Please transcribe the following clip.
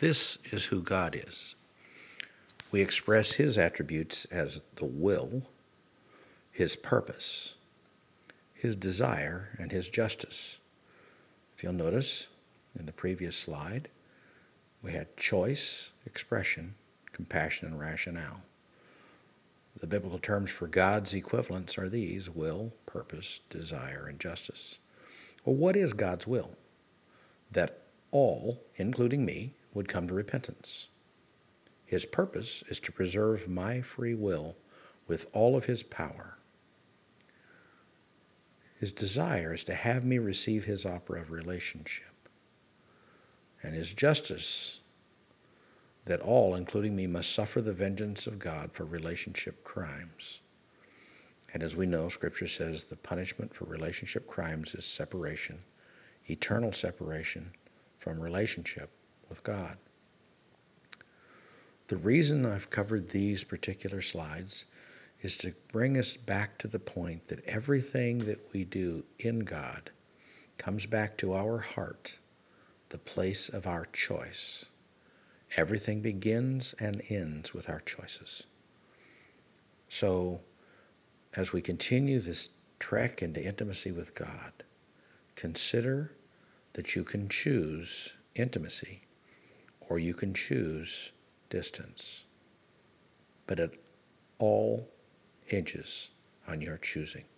This is who God is. We express his attributes as the will, his purpose, his desire, and his justice. If you'll notice, in the previous slide, we had choice, expression, compassion, and rationale. The biblical terms for God's equivalents are these: will, purpose, desire, and justice. Well, what is God's will? That all, including me, would come to repentance. His purpose is to preserve my free will with all of his power. His desire is to have me receive his offer of relationship. And his justice, that all, including me, must suffer the vengeance of God for relationship crimes. And as we know, Scripture says the punishment for relationship crimes is separation, eternal separation from relationship with God. The reason I've covered these particular slides is to bring us back to the point that everything that we do in God comes back to our heart, the place of our choice. Everything begins and ends with our choices. So, as we continue this trek into intimacy with God, consider that you can choose intimacy or you can choose distance. But it all hinges on your choosing.